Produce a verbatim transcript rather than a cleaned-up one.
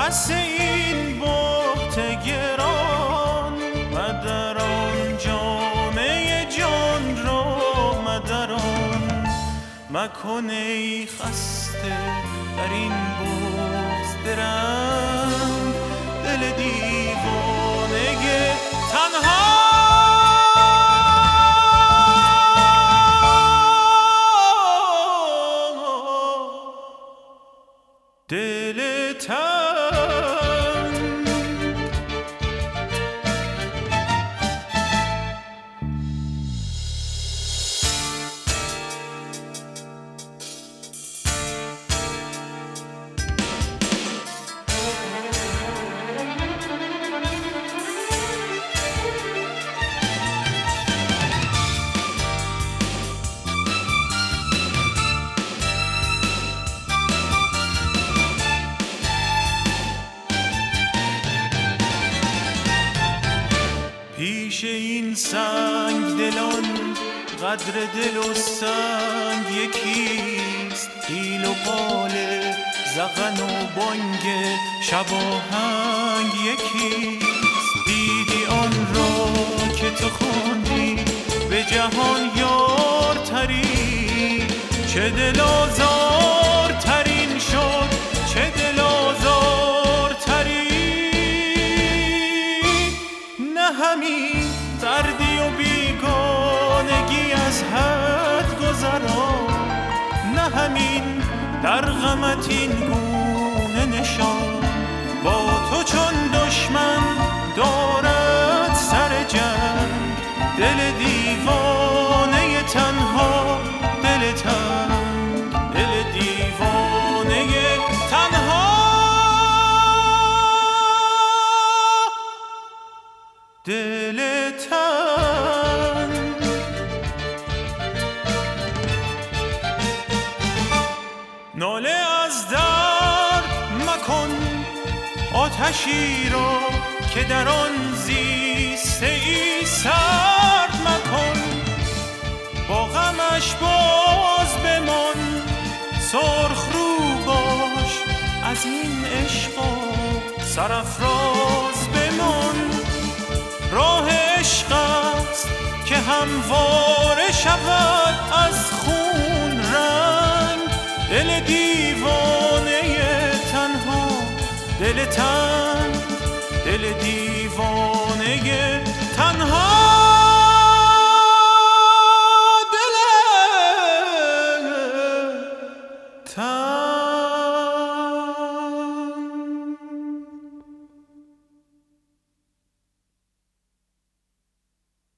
پس این بحت گران مدران جامعه جان را مدران مکن ای خسته در این بغض درنگ دل دیوانه تنها دل تنگ. پیش این سنگ دلان قدر دل و سنگ یکیست، پیل و قال زغن و بانگ شباهنگ یکیست. دیدی آن را که تو خوندی به جهان یارتری، چه دل آزار ترین شد چه دل آزار تری. نه همین دردی و بیگانگی از حد گذران، نه همین در غمت این گونه نشان. با تو چون دشمن دارد سر جنگ، دل دیوانه تنها دل تنگ، دل دیوانه تنها دل تنگ. ناله از درد مکن آتشی را که در آن زیسته ای سرد مکن. با غمش باز بمان سرخ رو باش، از این عشق سرافراز بمان. راه عشق است که همواره شود از خون رنگ، دل دیوانه تنها دل تنگ، دل دیوانه